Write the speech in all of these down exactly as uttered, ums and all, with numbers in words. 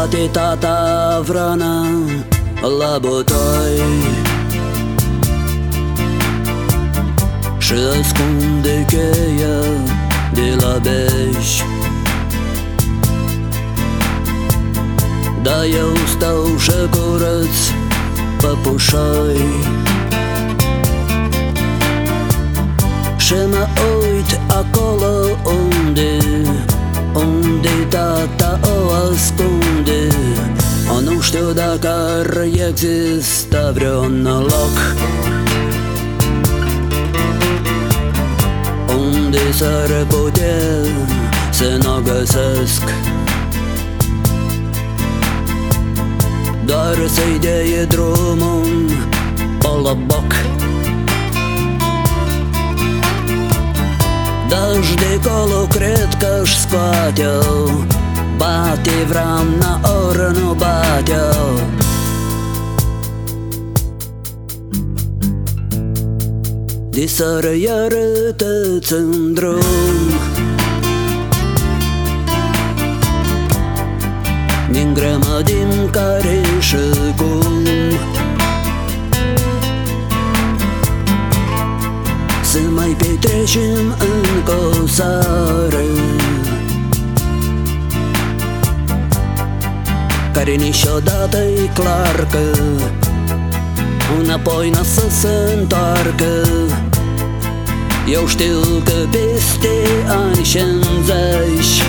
scoate tata vrana la bătăi și ascunde cheia de la beș. Dar eu stau și curăț păpușoi și mă uit acolo unde Unde tata o ascunde. O, nu știu dacă ar exista vreun loc unde s-ar putea să n-o găsesc, doar să-i dea drumul pe la boc. Dar-și de colo cred că-și scoate-o, bate vrana ori nu bate-o. De seară iară tăți în drum, din grămădim care și cum să mai petrecem încă o seară, care niciodată-i clar că înapoi n-a să se întoarcă. Eu știu că peste ani șaizeci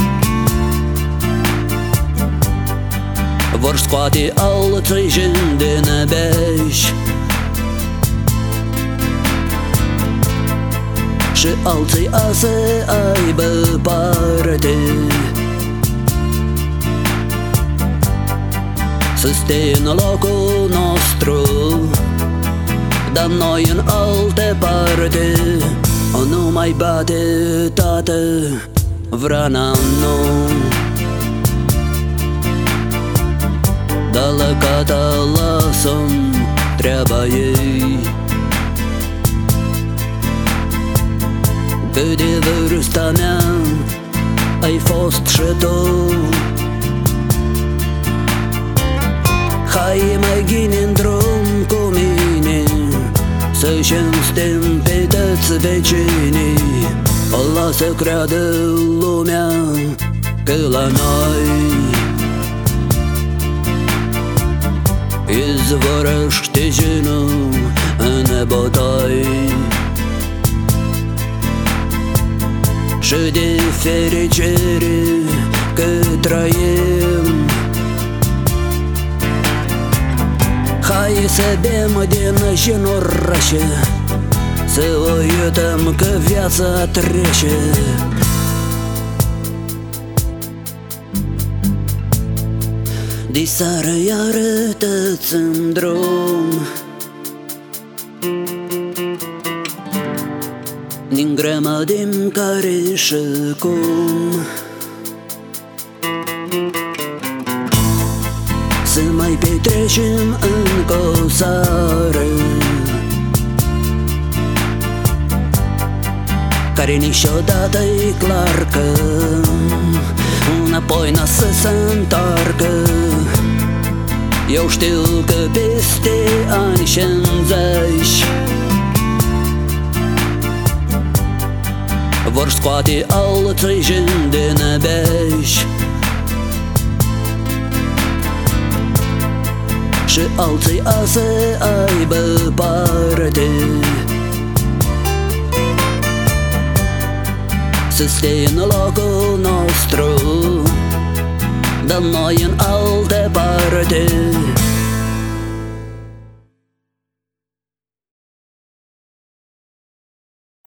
vor scoate alții jeni de nebeș și alții a să aibă parte să stea în locul nostru, dar noi în alte parte. O, nu mai bate tată vrana, nu, dar la cata lasă-mi treaba ei. Că de vârsta mea ai fost și tu, hai mai ghini în drum cu mine să cinstim pe toți vecinii. O, lasă creadă lumea că la noi izvorăște genul în bătăi și de fericire că trăim. Hai să bem din și-n orașe, să uităm că viața trece. De seară iară tăți în drum, din grămădim care și cum să mai petrecem încă o seară, care niciodată-i clar că înapoi n-a să se întoarcă. Eu știu că peste ani șaizeci vor scoate alții jeni de nebeș și alții a să aibă parte să stea în locul nostru, dar noi în alte parte.